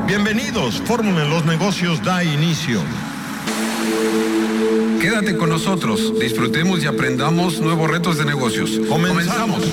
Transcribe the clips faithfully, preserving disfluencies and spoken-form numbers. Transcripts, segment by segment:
Bienvenidos, Fórmula en los Negocios da inicio. Quédate con nosotros, disfrutemos y aprendamos nuevos retos de negocios. Comenzamos.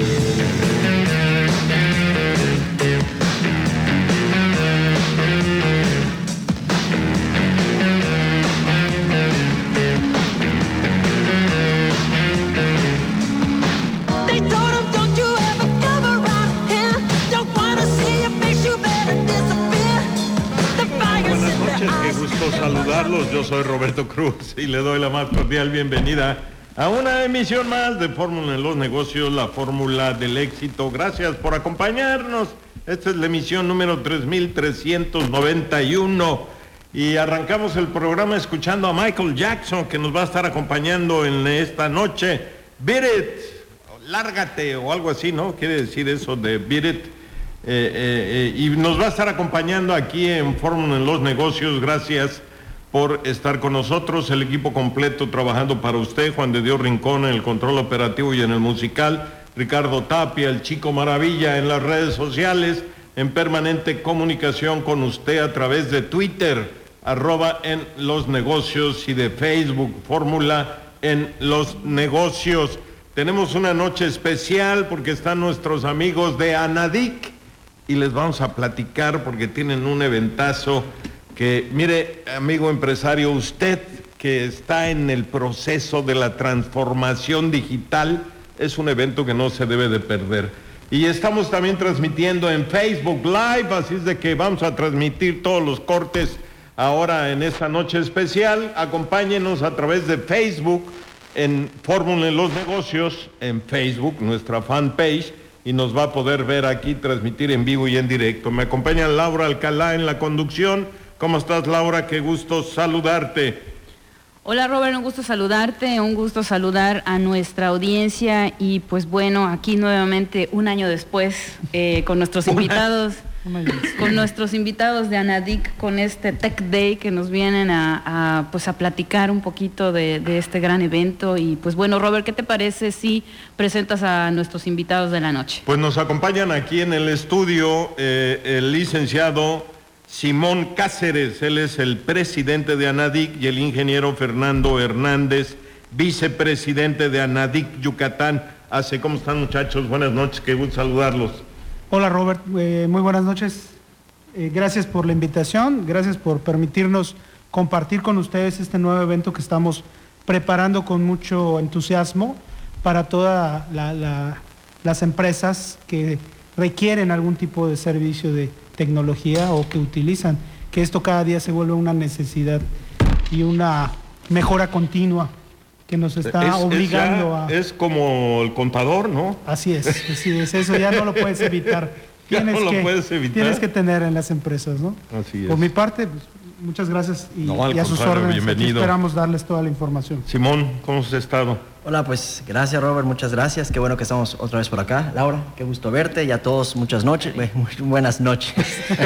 Saludarlos, yo soy Roberto Cruz y le doy la más cordial bienvenida a una emisión más de Fórmula en los Negocios, la fórmula del éxito. Gracias por acompañarnos. Esta es la emisión número tres mil trescientos noventa y uno y arrancamos el programa escuchando a Michael Jackson, que nos va a estar acompañando en esta noche. Beat It, lárgate o algo así, ¿no? Quiere decir eso de Beat It. Eh, eh, eh, y nos va a estar acompañando aquí en Fórmula en los Negocios. Gracias por estar con nosotros, el equipo completo trabajando para usted. Juan de Dios Rincón en el control operativo y en el musical, Ricardo Tapia, el Chico Maravilla en las redes sociales, en permanente comunicación con usted a través de Twitter, arroba en los negocios, y de Facebook, Fórmula en los Negocios. Tenemos una noche especial porque están nuestros amigos de ANADIC y les vamos a platicar porque tienen un eventazo que, mire, amigo empresario, usted que está en el proceso de la transformación digital, es un evento que no se debe de perder. Y estamos también transmitiendo en Facebook Live, así es de que vamos a transmitir todos los cortes ahora en esta noche especial. Acompáñenos a través de Facebook, en Fórmula en los Negocios, en Facebook, nuestra fanpage, y nos va a poder ver aquí, transmitir en vivo y en directo. Me acompaña Laura Alcalá en la conducción. ¿Cómo estás, Laura? Qué gusto saludarte. Hola, Robert, un gusto saludarte, un gusto saludar a nuestra audiencia y pues bueno, aquí nuevamente un año después eh, con nuestros invitados, con nuestros invitados de ANADIC, con este Tech Day que nos vienen a, a pues a platicar un poquito de, de este gran evento. Y pues bueno, Robert, ¿qué te parece si presentas a nuestros invitados de la noche? Pues nos acompañan aquí en el estudio eh, el licenciado Simón Cáceres, él es el presidente de ANADIC, y el ingeniero Fernando Hernández, vicepresidente de ANADIC Yucatán. Hace, ¿cómo están, muchachos? Buenas noches, qué gusto saludarlos. Hola, Robert, eh, muy buenas noches. Eh, gracias por la invitación, gracias por permitirnos compartir con ustedes este nuevo evento que estamos preparando con mucho entusiasmo para todas la, la, las empresas que requieren algún tipo de servicio de tecnología o que utilizan, que esto cada día se vuelve una necesidad y una mejora continua que nos está es, obligando es ya, a... Es como el contador, ¿no? Así es, así es, eso ya no lo puedes evitar. Tienes, no que, lo puedes evitar. tienes que tener en las empresas, ¿no? Así es. Por mi parte, pues, muchas gracias y, no, y a sus órdenes. Bienvenido. Aquí esperamos darles toda la información. Simón, ¿cómo has estado? Hola, pues gracias, Robert, muchas gracias, qué bueno que estamos otra vez por acá. Laura, qué gusto verte, y a todos muchas noches, muy buenas noches.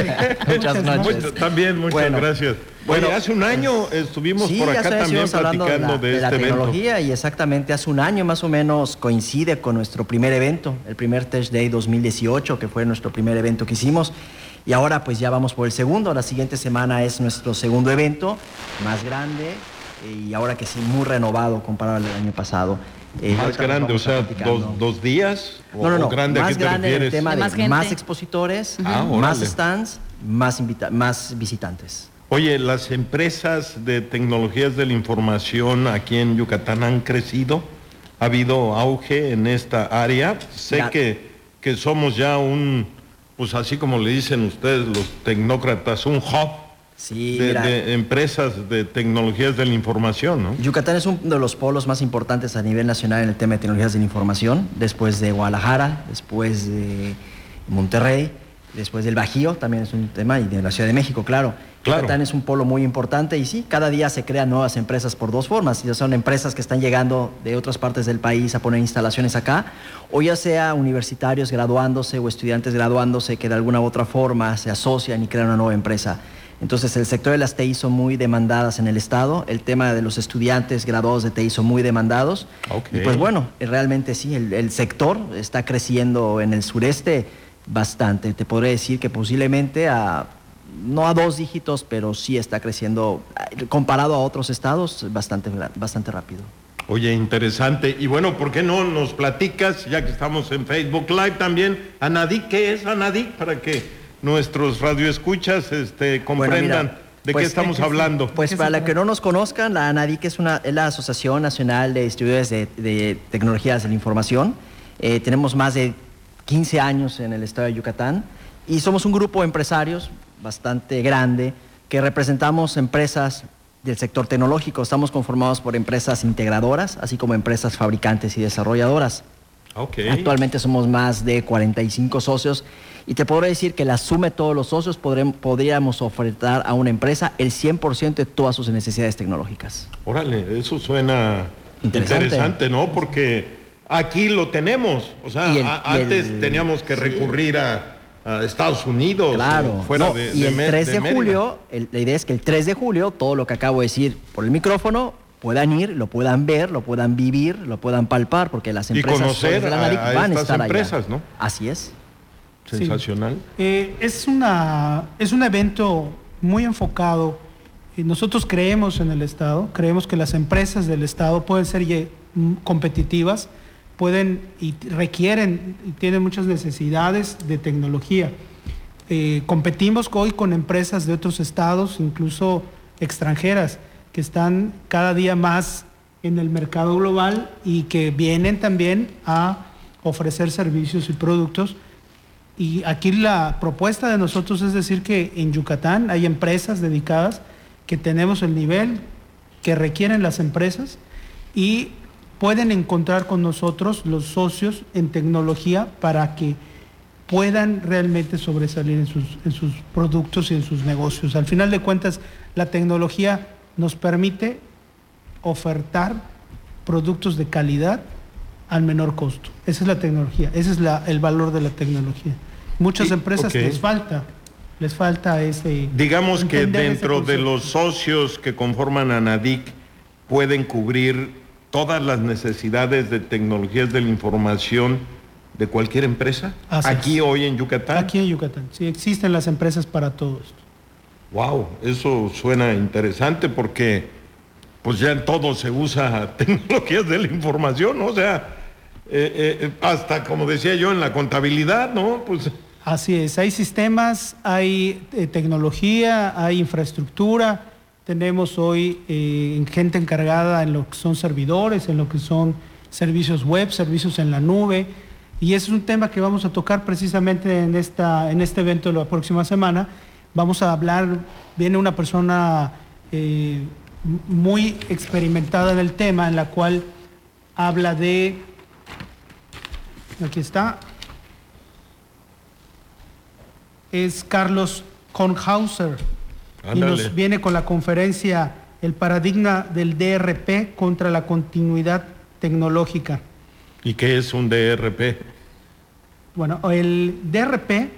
muchas noches. Mucho, también, muchas bueno, gracias. Bueno, Oye, hace un año estuvimos sí, por acá también platicando de, la, de, de este la tecnología evento. Y exactamente hace un año más o menos coincide con nuestro primer evento, el primer Tech Day dos mil dieciocho, que fue nuestro primer evento que hicimos. Y ahora pues ya vamos por el segundo, la siguiente semana es nuestro segundo evento, más grande, y ahora que sí, muy renovado comparado al año pasado. Eh, más grande, o sea, dos, dos días. No, no, no, o grande, más ¿a qué grande te en el tema de más, más expositores, ah, más stands, más, invita más visitantes. Oye, las empresas de tecnologías de la información aquí en Yucatán han crecido, ha habido auge en esta área. Sé la... que, que somos ya un, pues así como le dicen ustedes los tecnócratas, un hub. Sí, de, mira, de empresas de tecnologías de la información, ¿no? Yucatán es uno de los polos más importantes a nivel nacional en el tema de tecnologías de la información, después de Guadalajara, después de Monterrey, después del Bajío, también es un tema, y de la Ciudad de México, claro. Claro. Yucatán es un polo muy importante y sí, cada día se crean nuevas empresas por dos formas. Ya son empresas que están llegando de otras partes del país a poner instalaciones acá, o ya sea universitarios graduándose o estudiantes graduándose que de alguna u otra forma se asocian y crean una nueva empresa. Entonces el sector de las T I son muy demandadas en el estado, el tema de los estudiantes graduados de T I son muy demandados. Okay. Y pues bueno, realmente sí, el, el sector está creciendo en el sureste bastante. Te podré decir que posiblemente a no a dos dígitos, pero sí está creciendo, comparado a otros estados, bastante, bastante rápido. Oye, interesante. Y bueno, ¿por qué no nos platicas, ya que estamos en Facebook Live también, Anadic? ¿Qué es Anadic? Para que nuestros radioescuchas este, comprendan bueno, mira, de pues, qué estamos hablando. Pues para los que no nos conozcan, la Anadic es, una, es la Asociación Nacional de Distribuidores de, de Tecnologías de la Información. Eh, tenemos más de quince años en el estado de Yucatán y somos un grupo de empresarios bastante grande que representamos empresas del sector tecnológico. Estamos conformados por empresas integradoras, así como empresas fabricantes y desarrolladoras. Okay. Actualmente somos más de cuarenta y cinco socios y te podré decir que la suma de todos los socios podremos, podríamos ofertar a una empresa el cien por ciento de todas sus necesidades tecnológicas. Órale, eso suena interesante, interesante ¿no? Porque aquí lo tenemos, o sea, el, a, antes el, teníamos que recurrir sí. a... a Estados Unidos, claro, fuera no, de, y de el tres de, de julio, el, la idea es que el tres de julio, todo lo que acabo de decir por el micrófono, puedan ir, lo puedan ver, lo puedan vivir, lo puedan palpar, porque las empresas y conocer de la Naric a, a van a estas estar empresas, allá. ¿no? Así es. Sensacional. Sí. Eh, es, una, es un evento muy enfocado. Y nosotros creemos en el Estado, creemos que las empresas del Estado pueden ser competitivas, pueden y requieren y tienen muchas necesidades de tecnología. Eh, competimos hoy con empresas de otros estados, incluso extranjeras, que están cada día más en el mercado global y que vienen también a ofrecer servicios y productos. Y aquí la propuesta de nosotros es decir que en Yucatán hay empresas dedicadas, que tenemos el nivel que requieren las empresas y pueden encontrar con nosotros los socios en tecnología para que puedan realmente sobresalir en sus, en sus productos y en sus negocios. Al final de cuentas, la tecnología nos permite ofertar productos de calidad al menor costo. Esa es la tecnología, ese es la, el valor de la tecnología. Muchas sí, empresas okay. les falta, les falta ese... Digamos que dentro de los socios que conforman Anadic pueden cubrir todas las necesidades de tecnologías de la información de cualquier empresa. Así aquí es. Hoy en Yucatán. Aquí en Yucatán, sí, existen las empresas para todo esto. Wow, eso suena interesante porque pues ya en todo se usa tecnologías de la información, ¿no? O sea, eh, eh, hasta como decía yo en la contabilidad, ¿no? Pues así es, hay sistemas, hay eh, tecnología, hay infraestructura. Tenemos hoy eh, gente encargada en lo que son servidores, en lo que son servicios web, servicios en la nube. Y ese es un tema que vamos a tocar precisamente en, esta, en este evento de la próxima semana. Vamos a hablar, viene una persona eh, muy experimentada en el tema, en la cual habla de, aquí está, es Carlos Kornhauser. Y nos viene con la conferencia El paradigma del D R P contra la continuidad tecnológica. ¿Y qué es un D R P? Bueno, el D R P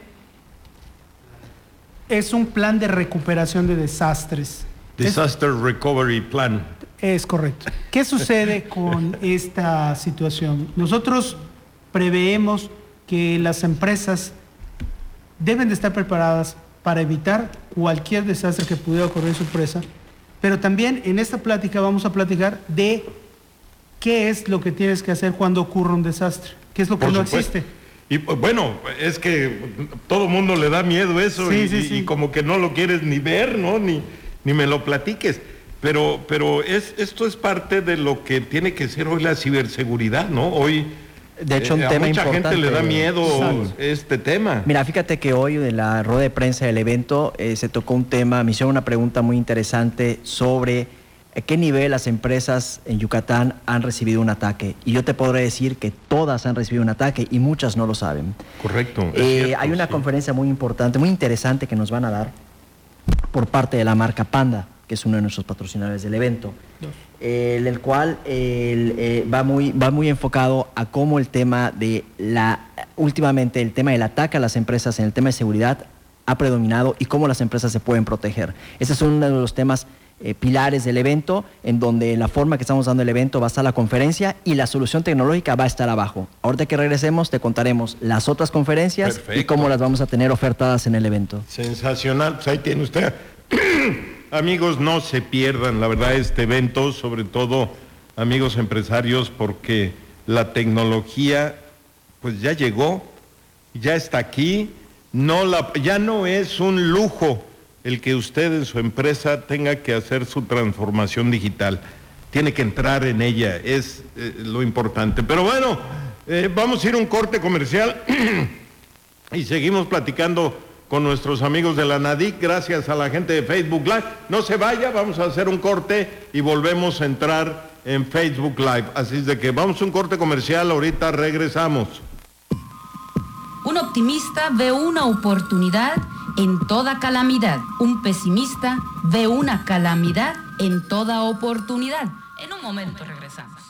es un plan de recuperación de desastres. Disaster es, Recovery Plan. Es correcto. ¿Qué sucede con esta situación? Nosotros preveemos que las empresas deben de estar preparadas para evitar cualquier desastre que pudiera ocurrir en su empresa, pero también en esta plática vamos a platicar de qué es lo que tienes que hacer cuando ocurre un desastre, qué es lo que Por no supuesto. existe. Y bueno, es que todo el mundo le da miedo eso, sí, y, sí, sí. y como que no lo quieres ni ver, ¿no? Ni, ni me lo platiques. Pero, pero es, esto es parte de lo que tiene que ser hoy la ciberseguridad, ¿no? Hoy de hecho, un eh, tema a mucha importante. gente le da miedo Exacto. este tema. Mira, fíjate que hoy en la rueda de prensa del evento eh, se tocó un tema, me hicieron una pregunta muy interesante sobre a qué nivel las empresas en Yucatán han recibido un ataque. Y yo te podré decir que todas han recibido un ataque y muchas no lo saben. Correcto. Eh, cierto, hay una sí. conferencia muy importante, muy interesante que nos van a dar por parte de la marca Panda, que es uno de nuestros patrocinadores del evento, eh, el cual el, eh, va, muy, va muy enfocado a cómo el tema de la, últimamente el tema del ataque a las empresas en el tema de seguridad ha predominado y cómo las empresas se pueden proteger. Ese es uno de los temas eh, pilares del evento, en donde en la forma que estamos dando el evento va a estar la conferencia y la solución tecnológica va a estar abajo. Ahorita que regresemos te contaremos las otras conferencias. Perfecto. Y cómo las vamos a tener ofertadas en el evento. Sensacional, pues ahí tiene usted. Amigos, no se pierdan, la verdad, este evento, sobre todo amigos empresarios, porque la tecnología pues ya llegó, ya está aquí, no la, ya no es un lujo el que usted en su empresa tenga que hacer su transformación digital, tiene que entrar en ella, es eh, lo importante. Pero bueno, eh, vamos a ir a un corte comercial y seguimos platicando con nuestros amigos de la NADIC, gracias a la gente de Facebook Live. No se vaya, vamos a hacer un corte y volvemos a entrar en Facebook Live. Así es de que vamos a un corte comercial, ahorita regresamos. Un optimista ve una oportunidad en toda calamidad. Un pesimista ve una calamidad en toda oportunidad. En un momento regresamos.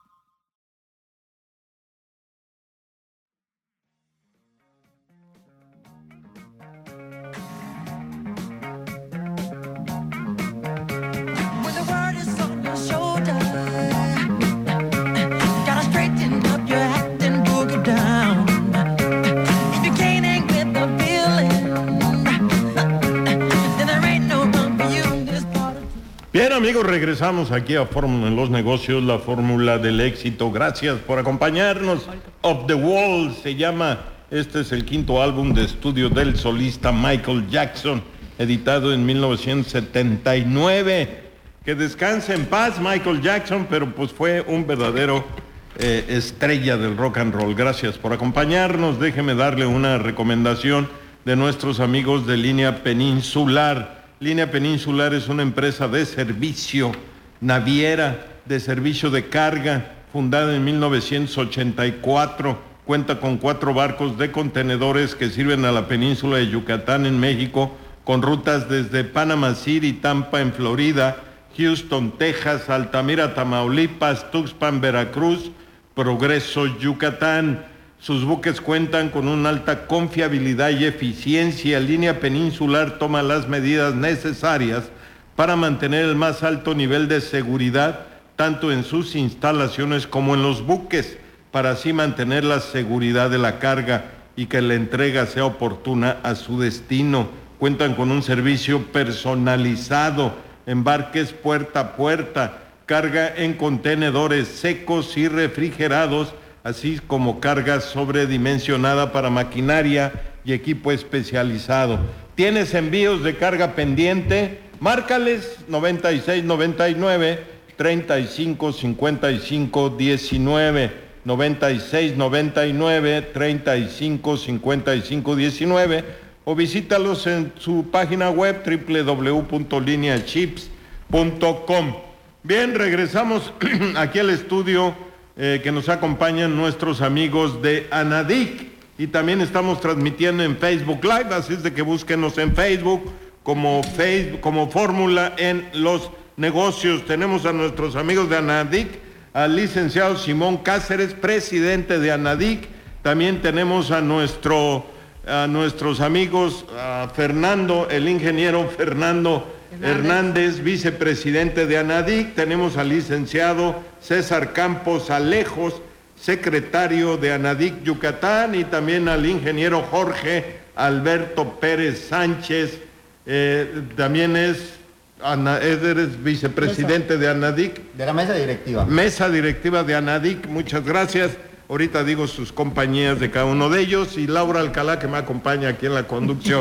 Bien, amigos, regresamos aquí a Fórmula en los Negocios, la fórmula del éxito. Gracias por acompañarnos. Of the Wall se llama. Este es el quinto álbum de estudio del solista Michael Jackson, editado en mil novecientos setenta y nueve. Que descanse en paz Michael Jackson, pero pues fue un verdadero eh, estrella del rock and roll. Gracias por acompañarnos. Déjeme darle una recomendación de nuestros amigos de Línea Peninsular. Línea Peninsular es una empresa de servicio naviera, de servicio de carga, fundada en mil novecientos ochenta y cuatro. Cuenta con cuatro barcos de contenedores que sirven a la península de Yucatán en México, con rutas desde Panama City, Tampa en Florida, Houston, Texas, Altamira, Tamaulipas, Tuxpan, Veracruz, Progreso, Yucatán. Sus buques cuentan con una alta confiabilidad y eficiencia. Línea Peninsular toma las medidas necesarias para mantener el más alto nivel de seguridad, tanto en sus instalaciones como en los buques, para así mantener la seguridad de la carga y que la entrega sea oportuna a su destino. Cuentan con un servicio personalizado, embarques puerta a puerta, carga en contenedores secos y refrigerados, así como carga sobredimensionada para maquinaria y equipo especializado. ¿Tienes envíos de carga pendiente? Márcales noventa y seis noventa y nueve, treinta y cinco cincuenta y cinco diecinueve, noventa y seis noventa y nueve, treinta y cinco cincuenta y cinco diecinueve, o visítalos en su página web doble u doble u doble u punto linea chips punto com. Bien, regresamos aquí al estudio. Eh, que nos acompañan nuestros amigos de ANADIC, y también estamos transmitiendo en Facebook Live, así es de que búsquenos en Facebook como, Facebook, como Fórmula en los Negocios. Tenemos a nuestros amigos de ANADIC, al licenciado Simón Cáceres, presidente de ANADIC. También tenemos a, nuestro, a nuestros amigos, a Fernando, el ingeniero Fernando Hernández. Hernández, vicepresidente de ANADIC. Tenemos al licenciado César Campos Alejos, secretario de ANADIC Yucatán, y también al ingeniero Jorge Alberto Pérez Sánchez, eh, también es, Ana, eres vicepresidente mesa. de ANADIC. De la mesa directiva. Mesa directiva de ANADIC, muchas gracias. Ahorita digo sus compañías de cada uno de ellos, y Laura Alcalá, que me acompaña aquí en la conducción.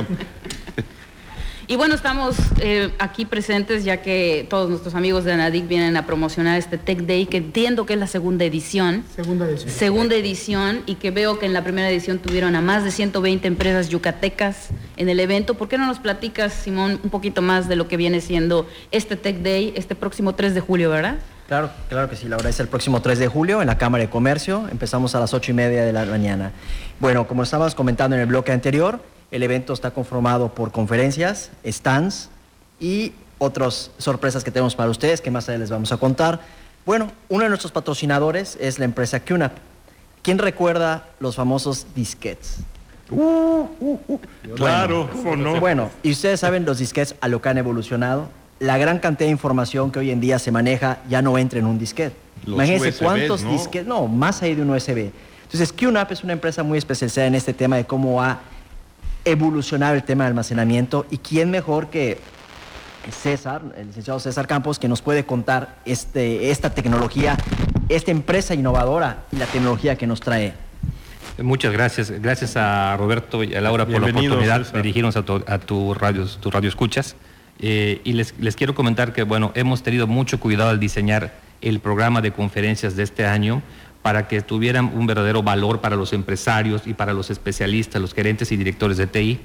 Y bueno, estamos eh, aquí presentes ya que todos nuestros amigos de ANADIC vienen a promocionar este Tech Day, que entiendo que es la segunda edición. Segunda edición. Segunda edición, y que veo que en la primera edición tuvieron a más de ciento veinte empresas yucatecas en el evento. ¿Por qué no nos platicas, Simón, un poquito más de lo que viene siendo este Tech Day, este próximo tres de julio, verdad? Claro, claro que sí, Laura, es el próximo tres de julio en la Cámara de Comercio. Empezamos a las ocho y media de la mañana. Bueno, como estábamos comentando en el bloque anterior, el evento está conformado por conferencias, stands y otras sorpresas que tenemos para ustedes, que más adelante les vamos a contar. Bueno, uno de nuestros patrocinadores es la empresa Q N A P. ¿Quién recuerda los famosos disquetes? Uh, uh, uh. Claro, ¿cómo no? Bueno, y ustedes saben los disquetes a lo que han evolucionado. la gran cantidad de información que hoy en día se maneja ya no entra en un disquete. Los Imagínense U S Bs, cuántos ¿no? disquetes, no, más allá de un U S B. Entonces, QNAP es una empresa muy especializada en este tema de cómo ha evolucionado el tema de almacenamiento, y quién mejor que César, el licenciado César Campos, que nos puede contar este, esta tecnología, esta empresa innovadora y la tecnología que nos trae. Muchas gracias. Gracias a Roberto y a Laura por la oportunidad de dirigirnos a tu, a tu radio, tu radio escuchas. Eh, y les, les quiero comentar que, bueno, hemos tenido mucho cuidado al diseñar el programa de conferencias de este año para que tuvieran un verdadero valor para los empresarios y para los especialistas, los gerentes y directores de T I.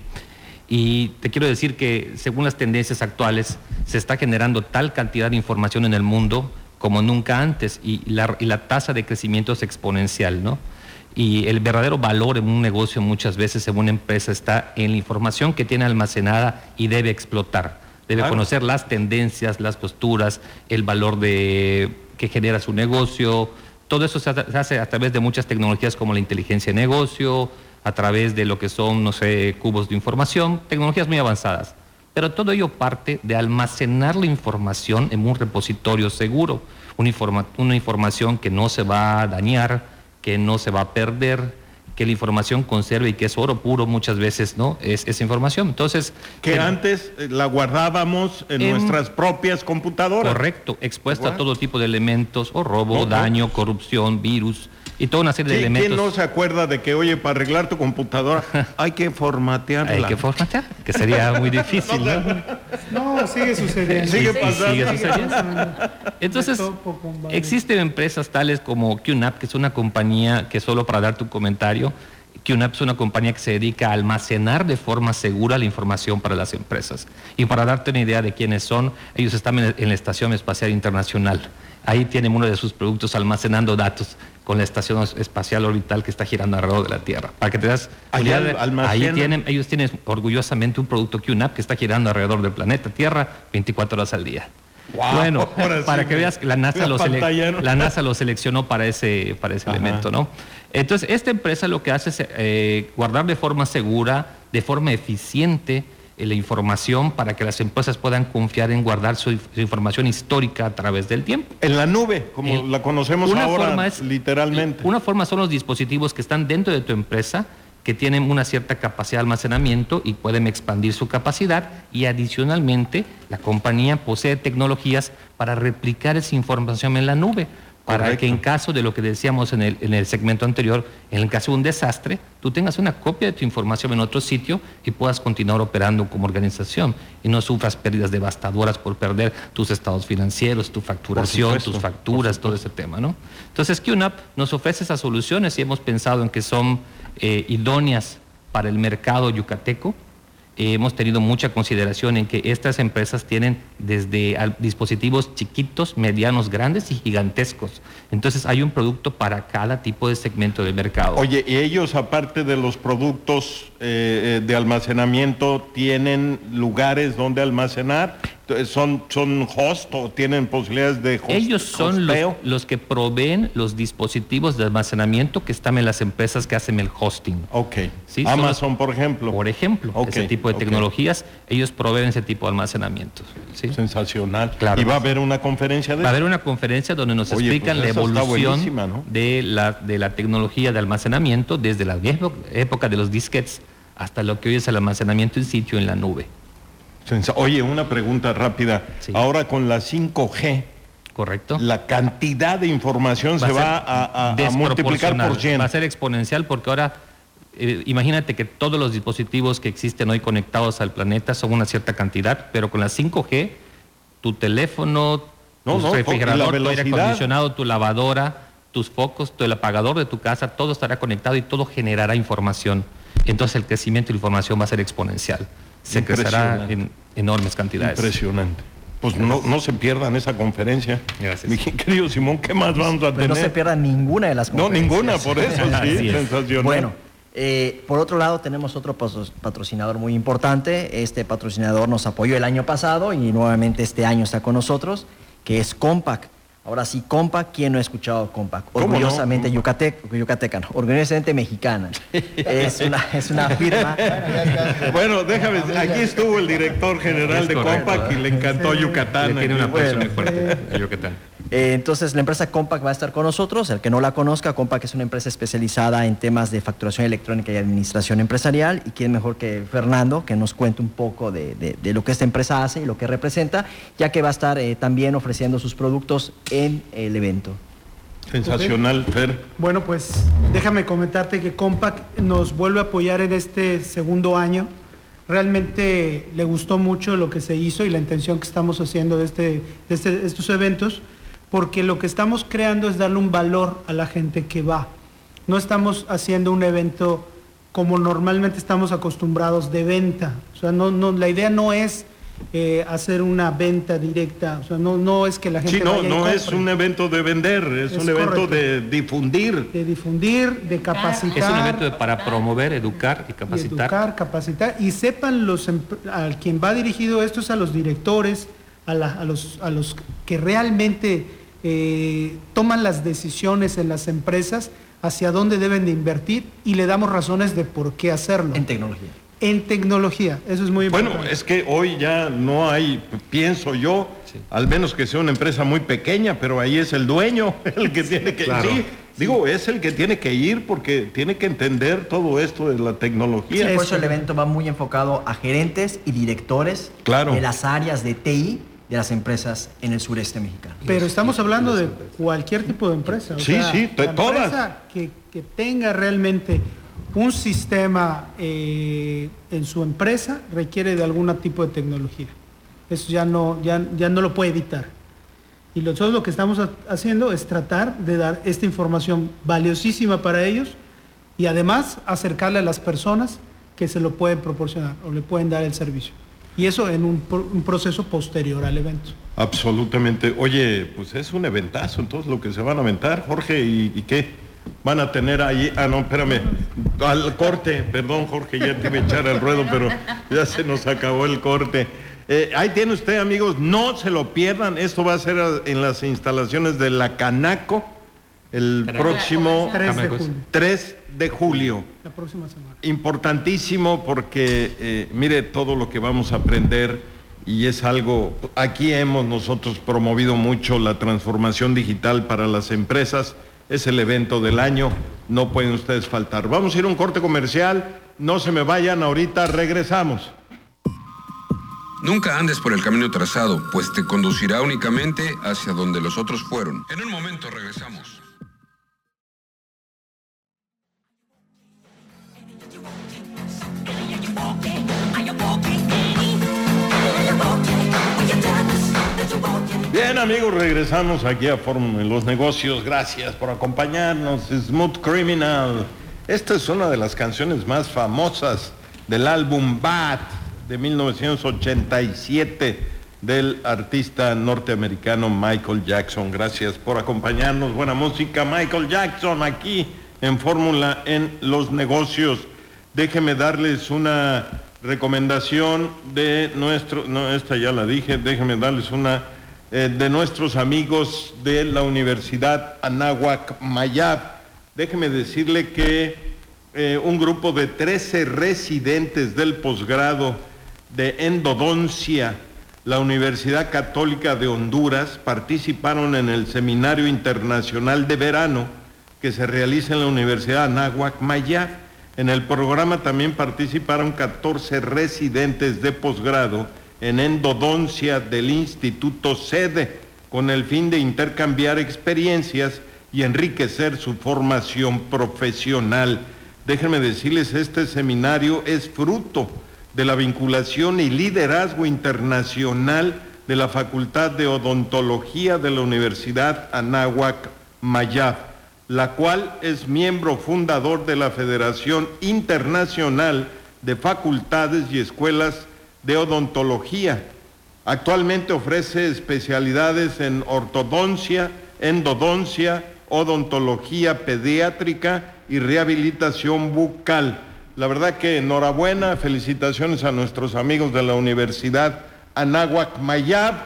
Y te quiero decir que, según las tendencias actuales, se está generando tal cantidad de información en el mundo como nunca antes, y la, y la tasa de crecimiento es exponencial, ¿no? Y el verdadero valor en un negocio muchas veces en una empresa está en la información que tiene almacenada y debe explotar. Debe claro. conocer las tendencias, las posturas, el valor de, que genera su negocio. Todo eso se hace a través de muchas tecnologías como la inteligencia de negocio, a través de lo que son, no sé, cubos de información, tecnologías muy avanzadas. Pero todo ello parte de almacenar la información en un repositorio seguro, una, informa una información que no se va a dañar, que no se va a perder, que la información conserve y que es oro puro muchas veces, ¿no? Es esa información. Entonces, que el, antes la guardábamos en, en nuestras propias computadoras. Correcto, expuesta a todo tipo de elementos, o robo, no, daño, no. corrupción, virus y toda una serie sí, de elementos. ¿Quién no se acuerda de que, oye, para arreglar tu computadora hay que formatearla? Hay que formatear, que sería muy difícil, ¿no? No, sigue sucediendo. Sigue pasando. Sigue sucediendo. Entonces, existen empresas tales como QNAP, que es una compañía que, solo para dar tu comentario, QNAP es una compañía que se dedica a almacenar de forma segura la información para las empresas. Y para darte una idea de quiénes son, ellos están en la Estación Espacial Internacional. Ahí tienen uno de sus productos almacenando datos con la Estación Espacial Orbital que está girando alrededor de la Tierra. Para que te das Allá idea, ahí tienen, ellos tienen orgullosamente un producto QNAP que está girando alrededor del planeta Tierra veinticuatro horas al día. Wow, bueno, para que veas que la NASA, la lo, sele pantalla, ¿no? la NASA lo seleccionó para ese, para ese elemento, ¿no? Entonces, esta empresa lo que hace es eh, guardar de forma segura, de forma eficiente, eh, la información para que las empresas puedan confiar en guardar su, su información histórica a través del tiempo. En la nube, como El, la conocemos una ahora, forma es, literalmente. Una forma son los dispositivos que están dentro de tu empresa, que tienen una cierta capacidad de almacenamiento y pueden expandir su capacidad, y adicionalmente la compañía posee tecnologías para replicar esa información en la nube, para Correcto. que en caso de lo que decíamos en el, en el segmento anterior, en el caso de un desastre, tú tengas una copia de tu información en otro sitio y puedas continuar operando como organización y no sufras pérdidas devastadoras por perder tus estados financieros, tu facturación, tus facturas, todo ese tema, ¿no? Entonces, QNAP nos ofrece esas soluciones y hemos pensado en que son eh, idóneas para el mercado yucateco. Eh, hemos tenido mucha consideración en que estas empresas tienen desde al, dispositivos chiquitos, medianos, grandes y gigantescos. Entonces hay un producto para cada tipo de segmento del mercado. Oye, y ellos, aparte de los productos eh, de almacenamiento, ¿tienen lugares donde almacenar? ¿Son, son host o tienen posibilidades de host, Ellos son los, los que proveen los dispositivos de almacenamiento que están en las empresas que hacen el hosting. Ok. ¿Sí? Amazon, los, por ejemplo. Por ejemplo, okay. ese tipo de okay. tecnologías, ellos proveen ese tipo de almacenamiento. ¿Sí? Sensacional. Claro. ¿Y va a haber una conferencia de Va a haber una conferencia donde nos Oye, explican pues la evolución, ¿no? de, la, de la tecnología de almacenamiento desde la época de los disquetes hasta lo que hoy es el almacenamiento in situ en la nube. Oye, una pregunta rápida. Sí. Ahora con la cinco G, correcto, la cantidad de información va se va a, a, a multiplicar por cien. Va a ser exponencial porque ahora, eh, imagínate que todos los dispositivos que existen hoy conectados al planeta son una cierta cantidad, pero con la cinco G, tu teléfono, no, tu no, refrigerador, tu aire acondicionado, tu lavadora, tus focos, tu, el apagador de tu casa, todo estará conectado y todo generará información. Entonces el crecimiento de la información va a ser exponencial. Se crecerá en enormes cantidades. Impresionante. Pues no, no se pierdan esa conferencia. Gracias. Mi querido Simón, ¿qué más vamos a Pero tener? no se pierdan ninguna de las conferencias. No, ninguna, por eso, sí, sensacional. Bueno, eh, por otro lado tenemos otro patrocinador muy importante. Este patrocinador nos apoyó el año pasado y nuevamente este año está con nosotros, que es Compaq. Ahora sí, Compaq, ¿quién no ha escuchado Compaq? Orgullosamente no? yucateca, yucateca no, orgullosamente mexicana. Es una, es una firma. Bueno, déjame, aquí estuvo el director general de Compaq y le encantó Yucatán. Le tiene una bueno, muy fuerte a Yucatán. Eh, entonces, la empresa Compaq va a estar con nosotros. El que no la conozca, Compaq es una empresa especializada en temas de facturación electrónica y administración empresarial. Y quién mejor que Fernando, que nos cuente un poco de, de, de lo que esta empresa hace y lo que representa, ya que va a estar eh, también ofreciendo sus productos en el evento. Sensacional, Fer. Bueno, pues déjame comentarte que Compaq nos vuelve a apoyar en este segundo año. Realmente le gustó mucho lo que se hizo y la intención que estamos haciendo de, este, de este, estos eventos, porque lo que estamos creando es darle un valor a la gente que va. No estamos haciendo un evento como normalmente estamos acostumbrados de venta. O sea, no, no, la idea no es eh, hacer una venta directa. O sea, no, no es que la gente sí, no, vaya y no compre. Es un evento de vender, es, es un evento correcto. de difundir. De difundir, de capacitar. Es un evento de, para promover, educar y capacitar. Y educar, capacitar. Y sepan, los, a quien va dirigido esto es a los directores, a, la, a, los, a los que realmente eh, toman las decisiones en las empresas hacia dónde deben de invertir y le damos razones de por qué hacerlo. En tecnología. En tecnología, eso es muy importante. Bueno, es que hoy ya no hay, pienso yo, sí. al menos que sea una empresa muy pequeña, pero ahí es el dueño el que tiene que claro. sí, sí. Digo, es el que tiene que ir porque tiene que entender todo esto de la tecnología. Sí, por eso el evento va muy enfocado a gerentes y directores claro. de las áreas de T I de las empresas en el sureste mexicano. Pero estamos hablando de cualquier tipo de empresa. O sí, sea, sí, la todas. Empresa que, que tenga realmente un sistema eh, en su empresa requiere de algún tipo de tecnología. Eso ya no, ya, ya no lo puede evitar. Y nosotros lo que estamos haciendo es tratar de dar esta información valiosísima para ellos y además acercarle a las personas que se lo pueden proporcionar o le pueden dar el servicio. Y eso en un, un proceso posterior al evento. Absolutamente. Oye, pues es un eventazo entonces lo que se van a aventar, Jorge, ¿y, y qué? Van a tener ahí, ah no, espérame, al corte, perdón Jorge, ya te iba a echar al ruedo, pero ya se nos acabó el corte. Eh, ahí tiene usted, amigos, no se lo pierdan, esto va a ser en las instalaciones de la Canaco el próximo tres de julio. tres de julio. La próxima semana. Importantísimo porque, eh, mire, todo lo que vamos a aprender y es algo, aquí hemos nosotros promovido mucho la transformación digital para las empresas, es el evento del año, no pueden ustedes faltar. Vamos a ir a un corte comercial, no se me vayan, ahorita regresamos. Nunca andes por el camino trazado, pues te conducirá únicamente hacia donde los otros fueron. En un momento regresamos. Bien, amigos, regresamos aquí a Fórmula en los Negocios. Gracias por acompañarnos. Smooth Criminal. Esta es una de las canciones más famosas del álbum Bad de mil novecientos ochenta y siete del artista norteamericano Michael Jackson. Gracias por acompañarnos. Buena música, Michael Jackson, aquí en Fórmula en los Negocios. Déjenme darles una recomendación de nuestro, no, esta ya la dije, déjenme darles una eh, de nuestros amigos de la Universidad Anáhuac Mayab. Déjenme decirle que eh, un grupo de trece residentes del posgrado de endodoncia, la Universidad Católica de Honduras, participaron en el Seminario Internacional de Verano que se realiza en la Universidad Anáhuac Mayab. En el programa también participaron catorce residentes de posgrado en endodoncia del Instituto Sede, con el fin de intercambiar experiencias y enriquecer su formación profesional. Déjenme decirles, este seminario es fruto de la vinculación y liderazgo internacional de la Facultad de Odontología de la Universidad Anáhuac Mayab, la cual es miembro fundador de la Federación Internacional de Facultades y Escuelas de Odontología. Actualmente ofrece especialidades en ortodoncia, endodoncia, odontología pediátrica y rehabilitación bucal. La verdad que enhorabuena, felicitaciones a nuestros amigos de la Universidad Anáhuac Mayab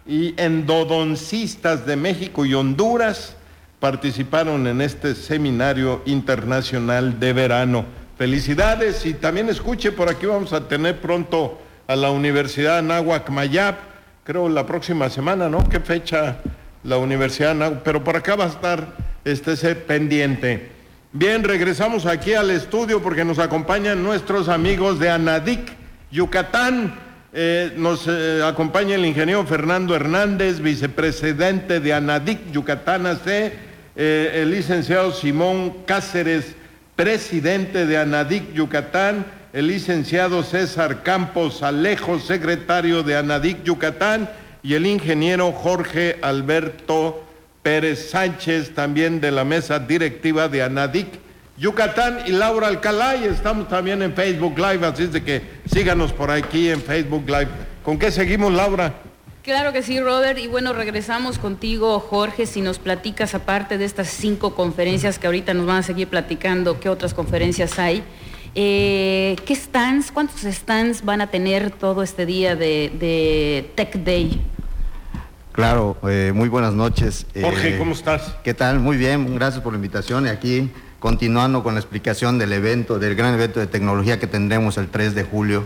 y endodoncistas de México y Honduras participaron en este seminario internacional de verano. Felicidades, y también escuche, por aquí vamos a tener pronto a la Universidad Anáhuac Mayap, creo la próxima semana, ¿no? ¿Qué fecha la Universidad Anáhuac? Pero por acá va a estar, estése pendiente. Bien, regresamos aquí al estudio porque nos acompañan nuestros amigos de ANADIC Yucatán. Eh, nos eh, acompaña el ingeniero Fernando Hernández, vicepresidente de ANADIC Yucatán A C, eh, el licenciado Simón Cáceres, presidente de ANADIC Yucatán, el licenciado César Campos Alejo, secretario de ANADIC Yucatán, y el ingeniero Jorge Alberto Pérez Sánchez, también de la mesa directiva de ANADIC Yucatán, y Laura Alcalá, y estamos también en Facebook Live, así es de que síganos por aquí en Facebook Live. ¿Con qué seguimos, Laura? Claro que sí, Robert, y bueno, regresamos contigo, Jorge, si nos platicas, aparte de estas cinco conferencias que ahorita nos van a seguir platicando, ¿qué otras conferencias hay? Eh, ¿Qué stands, cuántos stands van a tener todo este día de, de Tech Day? Claro, eh, muy buenas noches. Jorge, eh, ¿cómo estás? ¿Qué tal? Muy bien, gracias por la invitación. Y aquí, continuando con la explicación del evento, del gran evento de tecnología que tendremos el tres de julio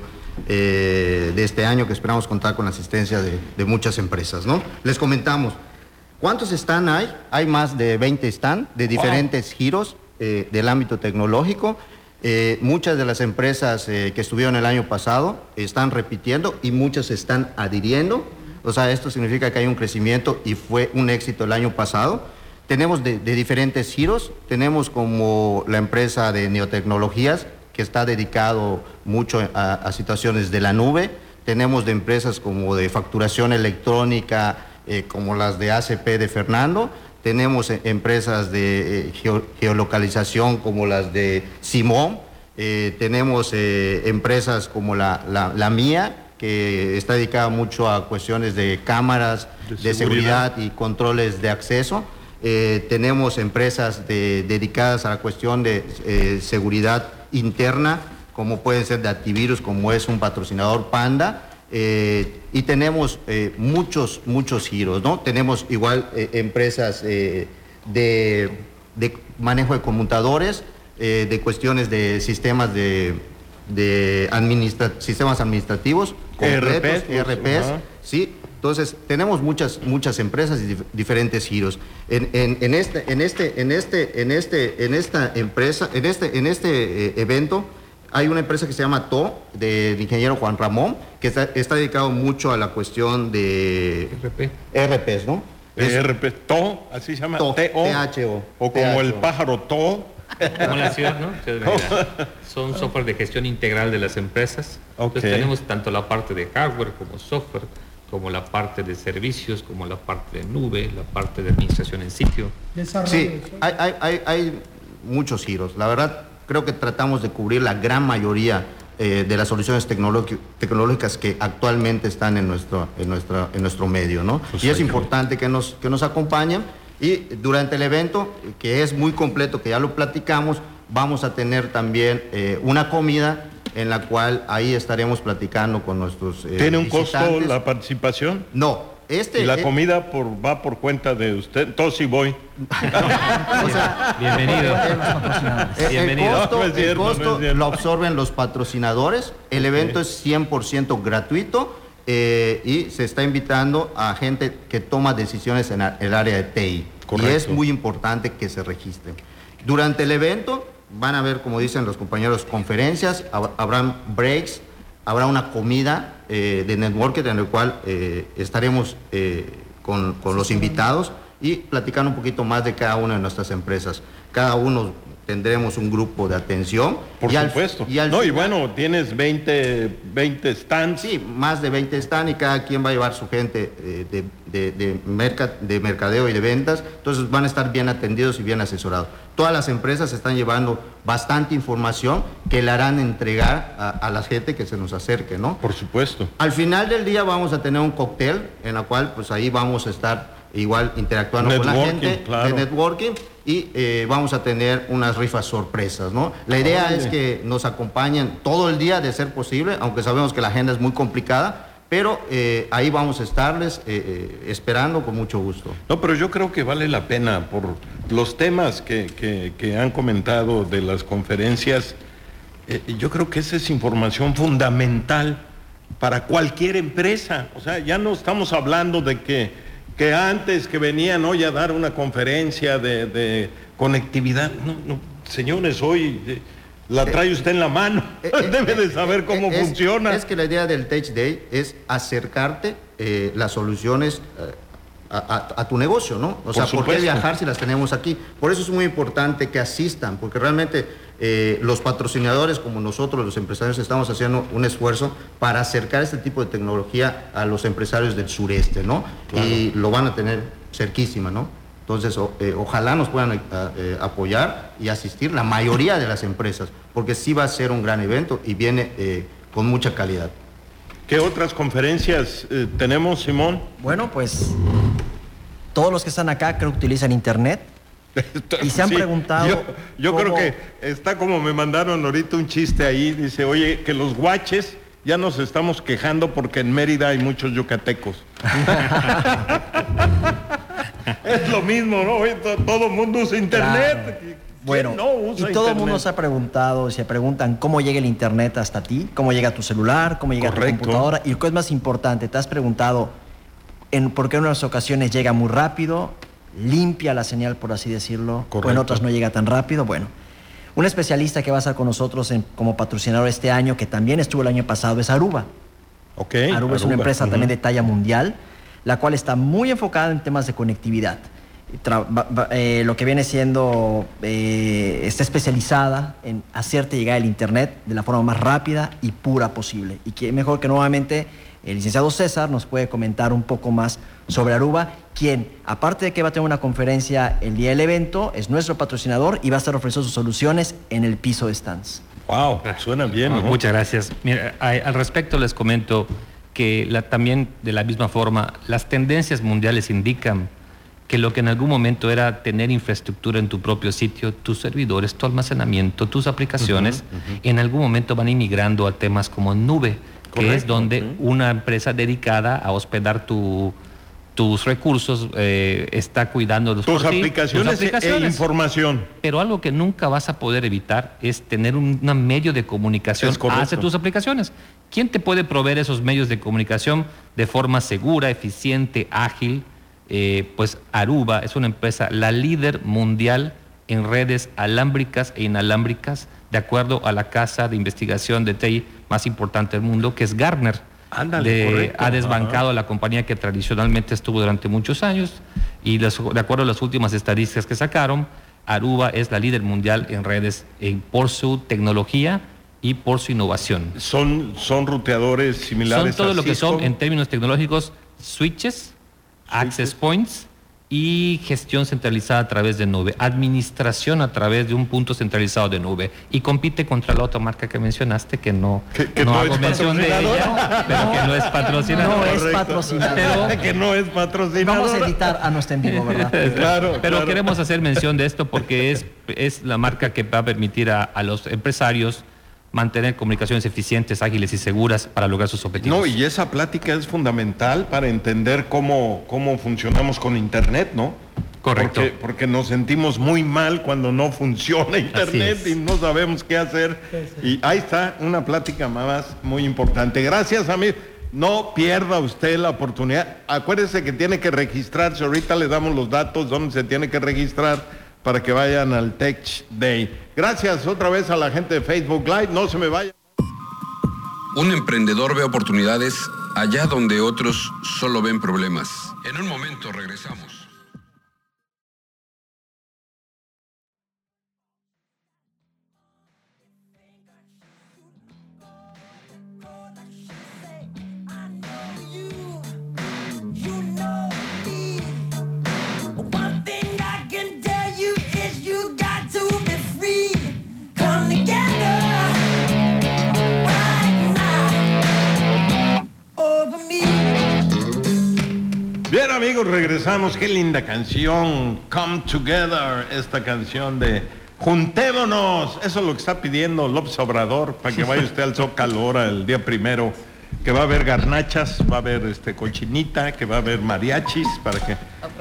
eh, de este año, que esperamos contar con la asistencia de, de muchas empresas, ¿no? Les comentamos, ¿cuántos stands hay? Hay más de veinte stands de diferentes wow. giros eh, del ámbito tecnológico. Eh, muchas de las empresas eh, que estuvieron el año pasado están repitiendo y muchas se están adhiriendo. O sea, esto significa que hay un crecimiento y fue un éxito el año pasado. Tenemos de, de diferentes giros, tenemos como la empresa de neotecnologías, que está dedicado mucho a, a situaciones de la nube. Tenemos de empresas como de facturación electrónica, eh, como las de A C P de Fernando. Tenemos eh, empresas de eh, geo, geolocalización como las de Simón. Eh, tenemos eh, empresas como la, la, la mía, que está dedicada mucho a cuestiones de cámaras, de, de seguridad. seguridad y controles de acceso. Eh, tenemos empresas de, dedicadas a la cuestión de eh, seguridad interna, como pueden ser de antivirus, como es un patrocinador Panda. Eh, y tenemos eh, muchos, muchos giros, ¿no? Tenemos igual eh, empresas eh, de, de manejo de conmutadores, eh, de cuestiones de sistemas de, de administra sistemas administrativos completos, E R Ps, uh-huh. sí. Entonces tenemos muchas, muchas empresas y dif diferentes giros. En, en, en este, en este, en este, en este, en esta empresa, en este, en este eh, evento. Hay una empresa que se llama T O, del ingeniero Juan Ramón, que está, está dedicado mucho a la cuestión de R P. E R Ps, ¿no? E R P, T O, así se llama, T O. T H O. O como el pájaro T O. Como la ciudad, ¿no? Son software de gestión integral de las empresas. Okay. Entonces tenemos tanto la parte de hardware como software, como la parte de servicios, como la parte de nube, la parte de administración en sitio. Sí, hay, hay, hay, hay muchos giros. La verdad, creo que tratamos de cubrir la gran mayoría eh, de las soluciones tecnológicas que actualmente están en nuestro, en nuestra, en nuestro medio, ¿no? Pues y es importante que nos, que nos acompañen. Y durante el evento, que es muy completo, que ya lo platicamos, vamos a tener también eh, una comida en la cual ahí estaremos platicando con nuestros eh, ¿Tiene un costo la participación? No. Este, y la eh, comida por, va por cuenta de usted, entonces sí voy. O sea, bienvenido. El, bienvenido. El costo, no es cierto, el costo no es lo absorben los patrocinadores. El okay. evento es cien por ciento gratuito eh, y se está invitando a gente que toma decisiones en el área de T I. Correcto. Y es muy importante que se registren. Durante el evento van a haber, como dicen los compañeros, conferencias, habrán breaks, habrá una comida eh, de networking en el cual eh, estaremos eh, con, con los invitados y platicando un poquito más de cada una de nuestras empresas. Cada uno tendremos un grupo de atención. Por y supuesto. Al, y al no, final, y bueno, tienes veinte, veinte stands. Sí, más de veinte stands y cada quien va a llevar su gente eh, de, de, de, merca, de mercadeo y de ventas. Entonces van a estar bien atendidos y bien asesorados. Todas las empresas están llevando bastante información que le harán entregar a, a la gente que se nos acerque, ¿no? Por supuesto. Al final del día vamos a tener un cóctel en la cual pues ahí vamos a estar igual interactuando networking, con la gente claro. de networking y eh, vamos a tener unas rifas sorpresas, ¿no? La idea Oye. es que nos acompañen todo el día de ser posible, aunque sabemos que la agenda es muy complicada, pero eh, ahí vamos a estarles eh, eh, esperando con mucho gusto. No, pero yo creo que vale la pena por los temas que, que, que han comentado de las conferencias. Eh, yo creo que esa es información fundamental para cualquier empresa. O sea, ya no estamos hablando de que, que antes que venían hoy a dar una conferencia de, de conectividad. No, no, señores, hoy... Eh, la trae usted en la mano, eh, eh, debe de saber cómo es, funciona. Es que la idea del Tech Day es acercarte eh, las soluciones eh, a, a, a tu negocio, ¿no? O sea, ¿por qué viajar si las tenemos aquí? Por eso es muy importante que asistan, porque realmente eh, los patrocinadores como nosotros, los empresarios, estamos haciendo un esfuerzo para acercar este tipo de tecnología a los empresarios del sureste, ¿no? Claro. Y lo van a tener cerquísima, ¿no? Entonces, o, eh, ojalá nos puedan eh, apoyar y asistir la mayoría de las empresas, porque sí va a ser un gran evento y viene eh, con mucha calidad. ¿Qué otras conferencias eh, tenemos, Simón? Bueno, pues todos los que están acá creo que utilizan internet y se han sí, preguntado... Yo, yo cómo... creo que está como me mandaron ahorita un chiste ahí, dice, oye, que los guaches ya nos estamos quejando porque en Mérida hay muchos yucatecos. Es lo mismo, ¿no? Todo el mundo usa internet. Claro. Bueno, no usa y todo el internet? mundo se ha preguntado, se preguntan cómo llega el internet hasta ti, cómo llega a tu celular, cómo llega Correcto. a tu computadora. Y lo que es más importante, te has preguntado en por qué en unas ocasiones llega muy rápido, limpia la señal, por así decirlo, Correcto. o en otras no llega tan rápido. Bueno, un especialista que va a estar con nosotros en, como patrocinador este año, que también estuvo el año pasado, es Aruba. Okay, Aruba, Aruba es una empresa uh-huh. también de talla mundial, la cual está muy enfocada en temas de conectividad. Tra- ba- ba- eh, lo que viene siendo, eh, está especializada en hacerte llegar el internet de la forma más rápida y pura posible. Y que mejor que nuevamente el licenciado César nos puede comentar un poco más sobre Aruba, quien, aparte de que va a tener una conferencia el día del evento, es nuestro patrocinador y va a estar ofreciendo sus soluciones en el piso de stands. Wow, suena bien, ¿no? Muchas gracias. Mira, a, al respecto les comento que la, también de la misma forma las tendencias mundiales indican que lo que en algún momento era tener infraestructura en tu propio sitio, tus servidores, tu almacenamiento, tus aplicaciones, uh-huh, uh-huh. en algún momento van inmigrando a temas como nube, Correcto, que es donde uh-huh. una empresa dedicada a hospedar tu, tus recursos eh, está cuidando de tus aplicaciones, tus aplicaciones e información. Pero algo que nunca vas a poder evitar es tener un una medio de comunicación hacia tus aplicaciones. ¿Quién te puede proveer esos medios de comunicación de forma segura, eficiente, ágil? Eh, pues Aruba es una empresa, la líder mundial en redes alámbricas e inalámbricas, de acuerdo a la casa de investigación de T I más importante del mundo, que es Gartner. Ándale, de, correcto. Ha desbancado a la compañía que tradicionalmente estuvo durante muchos años y les, de acuerdo a las últimas estadísticas que sacaron, Aruba es la líder mundial en redes eh, por su tecnología y por su innovación. Son, son ruteadores similares Son todo a lo que Cisco. son en términos tecnológicos switches, access points y gestión centralizada a través de nube, administración a través de un punto centralizado de nube, y compite contra la otra marca que mencionaste, que no, que, que no, no hago es mención de ella, pero que no es patrocinador. No es patrocinador. Pero, que no es patrocinador. Vamos a editar a nuestro en vivo, ¿verdad? Claro, pero claro. queremos hacer mención de esto porque es, es la marca que va a permitir a, a los empresarios mantener comunicaciones eficientes, ágiles y seguras para lograr sus objetivos. No, y esa plática es fundamental para entender cómo, cómo funcionamos con Internet, ¿no? Correcto. Porque, porque nos sentimos muy mal cuando no funciona Internet y no sabemos qué hacer. Y ahí está una plática más muy importante. Gracias, amigo. No pierda usted la oportunidad. Acuérdese que tiene que registrarse. Ahorita le damos los datos donde se tiene que registrar para que vayan al Tech Day. Gracias otra vez a la gente de Facebook Live. No se me vayan. Un emprendedor ve oportunidades allá donde otros solo ven problemas. En un momento regresamos. Bien, amigos, regresamos. Qué linda canción, Come Together, esta canción de Juntémonos. Eso es lo que está pidiendo López Obrador para que vaya usted al Zócalo ahora el día primero. que va a haber garnachas, va a haber este cochinita, que va a haber mariachis, para que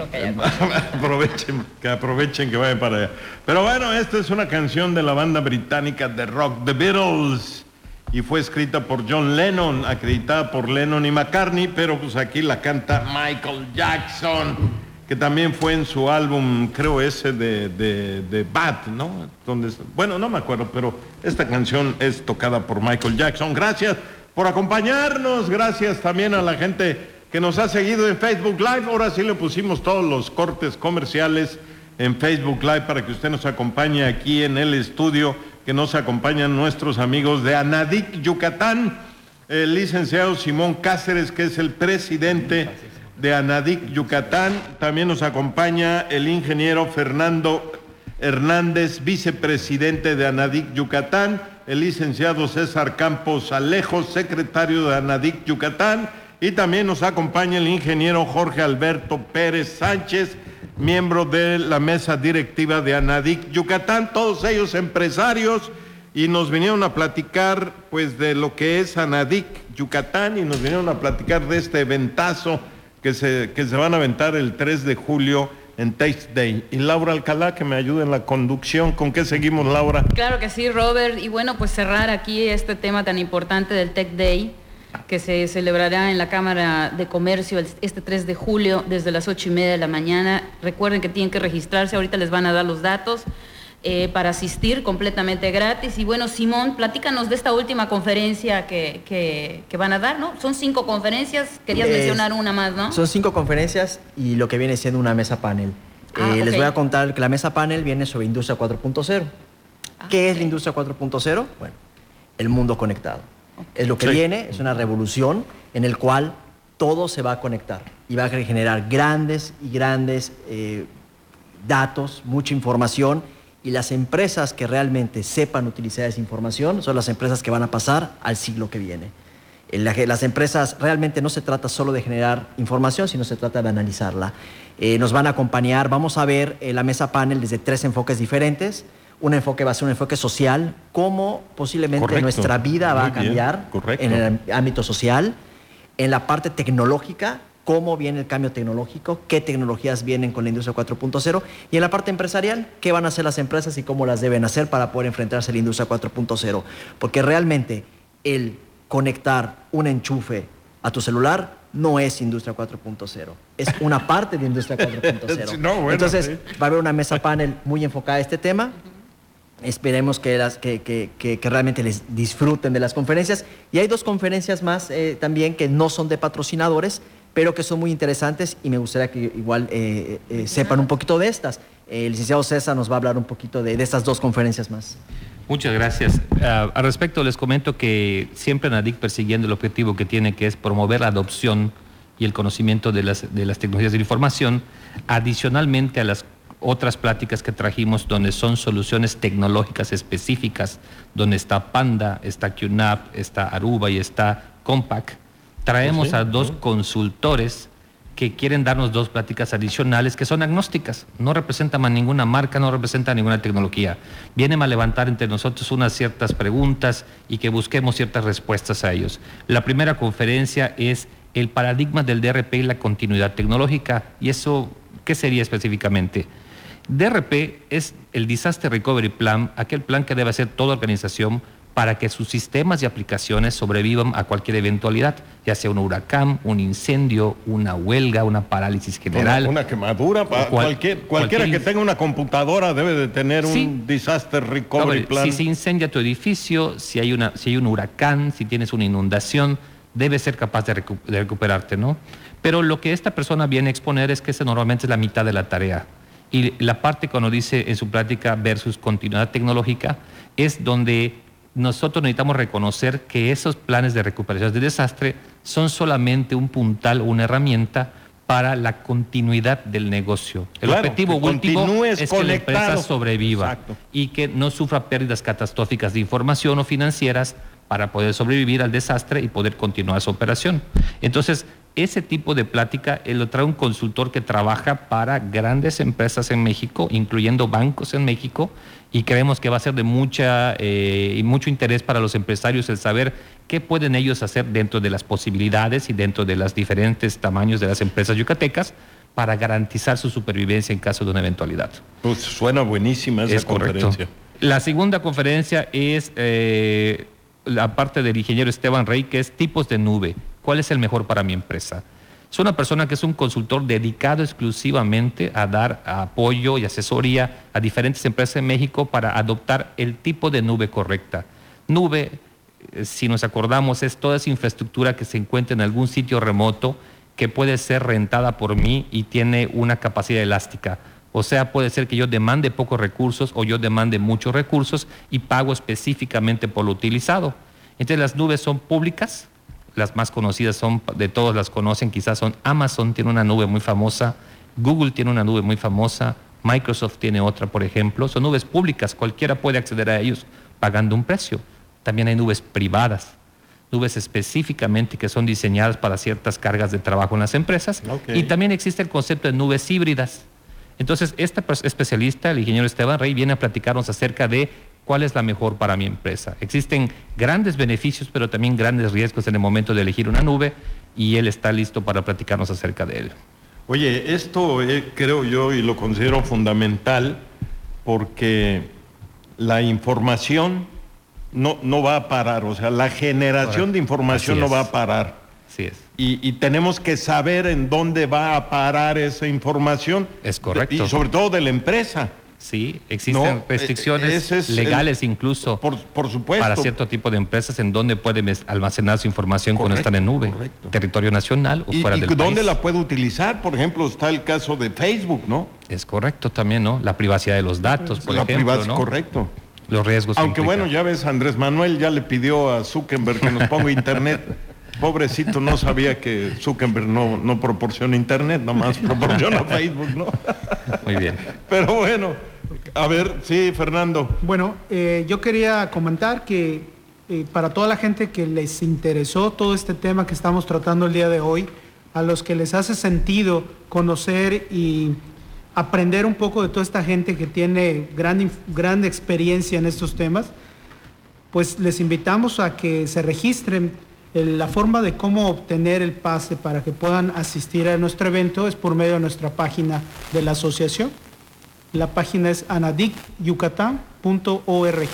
aprovechen, que aprovechen que vayan para allá. Pero bueno, esta es una canción de la banda británica de rock, The Beatles, y fue escrita por John Lennon, acreditada por Lennon y McCartney, pero pues aquí la canta Michael Jackson, que también fue en su álbum, creo ese de, de, de Bad, ¿no? Donde, bueno, no me acuerdo, pero esta canción es tocada por Michael Jackson. Gracias por acompañarnos, gracias también a la gente que nos ha seguido en Facebook Live. Ahora sí le pusimos todos los cortes comerciales en Facebook Live para que usted nos acompañe aquí en el estudio, que nos acompañan nuestros amigos de Anadic, Yucatán, el licenciado Simón Cáceres, que es el presidente de Anadic, Yucatán. También nos acompaña el ingeniero Fernando Hernández, vicepresidente de Anadic, Yucatán, el licenciado César Campos Alejos, secretario de Anadic, Yucatán, y también nos acompaña el ingeniero Jorge Alberto Pérez Sánchez, miembro de la mesa directiva de Anadic, Yucatán, todos ellos empresarios, y nos vinieron a platicar pues de lo que es Anadic, Yucatán, y nos vinieron a platicar de este eventazo que se, que se van a aventar el tres de julio en Tech Day. Y Laura Alcalá, que me ayude en la conducción. ¿Con qué seguimos, Laura? Claro que sí, Robert. Y bueno, pues cerrar aquí este tema tan importante del Tech Day, que se celebrará en la Cámara de Comercio este tres de julio desde las ocho y media de la mañana. Recuerden que tienen que registrarse, ahorita les van a dar los datos eh, para asistir completamente gratis. Y bueno, Simón, platícanos de esta última conferencia que, que, que van a dar, ¿no? Son cinco conferencias, querías es, mencionar una más, ¿no? Son cinco conferencias y lo que viene siendo una mesa panel. Ah, eh, okay. Les voy a contar que la mesa panel viene sobre Industria cuatro punto cero. Ah, ¿Qué okay. es la Industria cuatro punto cero? Bueno, el mundo conectado. Okay. Es lo que sí. viene, es una revolución en el cual todo se va a conectar y va a generar grandes y grandes eh, datos, mucha información, y las empresas que realmente sepan utilizar esa información son las empresas que van a pasar al siglo que viene. Las empresas realmente no se trata solo de generar información, sino se trata de analizarla. Eh, nos van a acompañar, vamos a ver eh, la mesa panel desde tres enfoques diferentes. Un enfoque va a ser un enfoque social, cómo posiblemente Correcto. nuestra vida va Muy a cambiar en el ámbito social. En la parte tecnológica, cómo viene el cambio tecnológico, qué tecnologías vienen con la Industria cuatro punto cero. Y en la parte empresarial, qué van a hacer las empresas y cómo las deben hacer para poder enfrentarse a la Industria cuatro punto cero. Porque realmente el conectar un enchufe a tu celular no es Industria cuatro punto cero, es una parte de Industria cuatro punto cero. No, bueno, Entonces, sí. va a haber una mesa panel muy enfocada a este tema. Esperemos que, las, que, que, que, que realmente les disfruten de las conferencias. Y hay dos conferencias más eh, también que no son de patrocinadores, pero que son muy interesantes y me gustaría que igual eh, eh, sepan un poquito de estas. Eh, el licenciado César nos va a hablar un poquito de, de estas dos conferencias más. Muchas gracias. Uh, al respecto les comento que siempre Anadic persiguiendo el objetivo que tiene, que es promover la adopción y el conocimiento de las, de las tecnologías de la información, adicionalmente a las otras pláticas que trajimos donde son soluciones tecnológicas específicas, donde está Panda, está Q N A P, está Aruba y está Compaq. Traemos sí, a dos sí. consultores que quieren darnos dos pláticas adicionales que son agnósticas, no representan a ninguna marca, no representan ninguna tecnología. Vienen a levantar entre nosotros unas ciertas preguntas y que busquemos ciertas respuestas a ellos. La primera conferencia es el paradigma del D R P y la continuidad tecnológica. ¿Y eso qué sería específicamente? D R P es el Disaster Recovery Plan, aquel plan que debe hacer toda organización para que sus sistemas y aplicaciones sobrevivan a cualquier eventualidad, ya sea un huracán, un incendio, una huelga, una parálisis general. Una, una quemadura, cual, cualquier, cualquiera cualquier, que tenga una computadora debe de tener sí, un Disaster Recovery no, Plan. Si se incendia tu edificio, si hay, una, si hay un huracán, si tienes una inundación, debes ser capaz de, recu de recuperarte, ¿no? Pero lo que esta persona viene a exponer es que ese normalmente es la mitad de la tarea. Y la parte cuando dice en su plática versus continuidad tecnológica es donde nosotros necesitamos reconocer que esos planes de recuperación de desastre son solamente un puntal, una herramienta para la continuidad del negocio. El claro, objetivo último es conectado. Que la empresa sobreviva Exacto. y que no sufra pérdidas catastróficas de información o financieras para poder sobrevivir al desastre y poder continuar su operación. Entonces, ese tipo de plática eh, lo trae un consultor que trabaja para grandes empresas en México, incluyendo bancos en México, Y creemos que va a ser de mucha eh, y mucho interés para los empresarios el saber qué pueden ellos hacer dentro de las posibilidades y dentro de los diferentes tamaños de las empresas yucatecas para garantizar su supervivencia en caso de una eventualidad. Pues suena buenísima esa es conferencia. Correcto. La segunda conferencia es eh, la parte del ingeniero Esteban Rey, que es tipos de nube. ¿Cuál es el mejor para mi empresa? Es una persona que es un consultor dedicado exclusivamente a dar apoyo y asesoría a diferentes empresas en México para adoptar el tipo de nube correcta. Nube, si nos acordamos, es toda esa infraestructura que se encuentra en algún sitio remoto que puede ser rentada por mí y tiene una capacidad elástica. O sea, puede ser que yo demande pocos recursos o yo demande muchos recursos y pago específicamente por lo utilizado. Entonces las nubes son públicas. Las más conocidas son, de todos las conocen, quizás son Amazon tiene una nube muy famosa, Google tiene una nube muy famosa, Microsoft tiene otra, por ejemplo. Son nubes públicas, cualquiera puede acceder a ellos pagando un precio. También hay nubes privadas, nubes específicamente que son diseñadas para ciertas cargas de trabajo en las empresas. Okay. Y también existe el concepto de nubes híbridas. Entonces, este especialista, el ingeniero Esteban Rey, viene a platicarnos acerca de ¿cuál es la mejor para mi empresa? Existen grandes beneficios, pero también grandes riesgos en el momento de elegir una nube y él está listo para platicarnos acerca de él. Oye, esto eh, creo yo y lo considero fundamental porque la información no, no va a parar, o sea, la generación Correcto. de información no va a parar. Así es. Y, y tenemos que saber en dónde va a parar esa información. Es correcto. De, y sobre todo de la empresa. Sí, existen no, restricciones es legales el, incluso por, por supuesto. para cierto tipo de empresas en donde pueden almacenar su información correcto, cuando están en nube, correcto. territorio nacional o ¿Y, fuera y del país. ¿Y dónde la puede utilizar? Por ejemplo, está el caso de Facebook, ¿no? Es correcto también, ¿no? La privacidad de los datos, por la ejemplo, privacidad, ¿no? Correcto. Los riesgos. Aunque bueno, ya ves, Andrés Manuel ya le pidió a Zuckerberg que nos ponga internet. Pobrecito, no sabía que Zuckerberg no, no proporciona internet, nomás proporciona Facebook, ¿no? Muy bien. Pero bueno, a ver, sí, Fernando. Bueno, eh, yo quería comentar que eh, para toda la gente que les interesó todo este tema que estamos tratando el día de hoy, a los que les hace sentido conocer y aprender un poco de toda esta gente que tiene gran, gran experiencia en estos temas, pues les invitamos a que se registren. La forma de cómo obtener el pase para que puedan asistir a nuestro evento es por medio de nuestra página de la asociación. La página es anadic yucatán punto org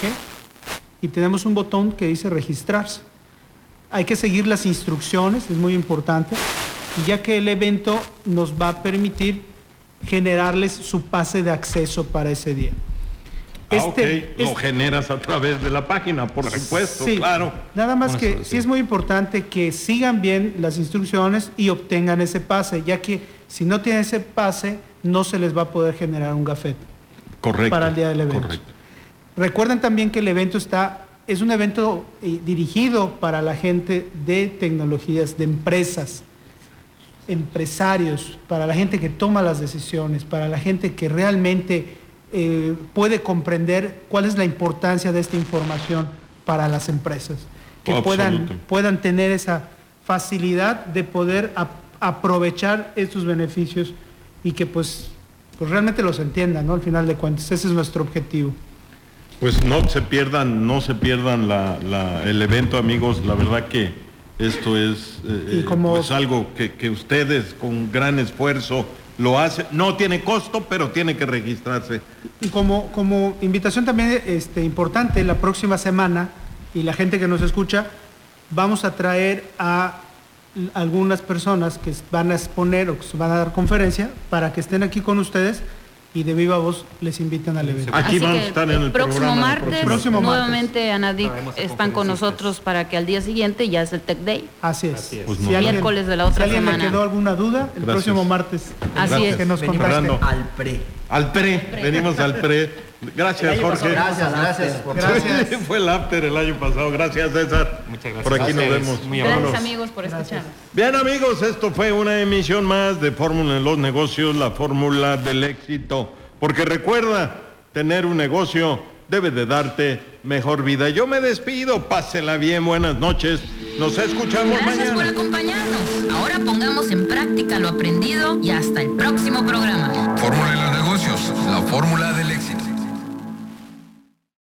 y tenemos un botón que dice registrarse. Hay que seguir las instrucciones, es muy importante, ya que el evento nos va a permitir generarles su pase de acceso para ese día. Este, ah, ok, lo este, generas a través de la página, por supuesto, sí, claro. Nada más Una que solución. Sí es muy importante que sigan bien las instrucciones y obtengan ese pase, ya que si no tienen ese pase, no se les va a poder generar un gafete. Correcto. Para el día del evento. Correcto. Recuerden también que el evento está, es un evento eh, dirigido para la gente de tecnologías, de empresas, empresarios, para la gente que toma las decisiones, para la gente que realmente Eh, puede comprender cuál es la importancia de esta información para las empresas, que oh, puedan, puedan tener esa facilidad de poder ap aprovechar estos beneficios y que pues, pues realmente los entiendan, ¿no? Al final de cuentas, ese es nuestro objetivo. Pues no se pierdan, no se pierdan la, la, el evento, amigos, la verdad que esto es eh, como, pues algo que, que ustedes con gran esfuerzo lo hace, no tiene costo, pero tiene que registrarse. Y como, como invitación también este, importante, la próxima semana, y la gente que nos escucha, vamos a traer a algunas personas que van a exponer o que van a dar conferencia para que estén aquí con ustedes y de viva voz les invitan al evento. Aquí Así vamos a estar en el próximo programa. Martes, próximo martes, nuevamente Anadic están con nosotros para que al día siguiente ya es el Tech Day. Así es. Así es. Pues si no. Miércoles de la otra si alguien semana. le quedó alguna duda, el Gracias. próximo martes. Así Gracias. es. Que nos contacte. Al pre. Al pre, venimos al pre. Gracias, Jorge. Gracias, gracias. Por Gracias. Fue el after el año pasado. Gracias, César. Muchas gracias. Por aquí Gracias. nos vemos. Muy Gracias, amables. amigos, por escuchar. Bien, amigos, esto fue una emisión más de Fórmula en los Negocios, la fórmula del éxito. Porque recuerda, tener un negocio debe de darte mejor vida. Yo me despido, pásela bien, buenas noches. Nos escuchamos Gracias mañana. por acompañarnos. Ahora pongamos en práctica lo aprendido y hasta el próximo programa. Fórmula de los negocios, la fórmula del éxito.